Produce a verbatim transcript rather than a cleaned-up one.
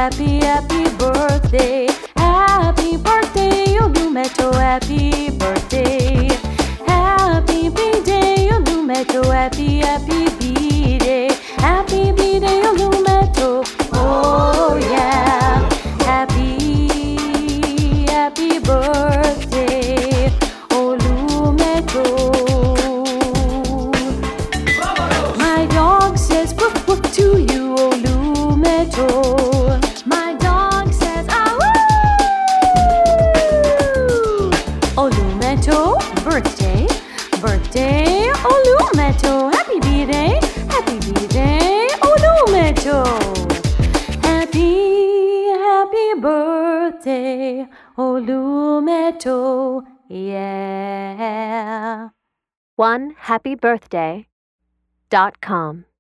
happy, happy birthday. Happy birthday, Olumeto, happy birthday. Happy B-day, Olumeto, happy, happy B-day. Happy B-day, Olumeto, oh yeah. Happy, happy birthday, Olumeto. My dog says woof woof to you, Olumeto. My dog says ah woo. Olumeto, birthday, birthday, Olumeto. Happy B-day, happy B-day, Olumeto. Happy, happy birthday, Olumeto, yeah. one happy birthday dot com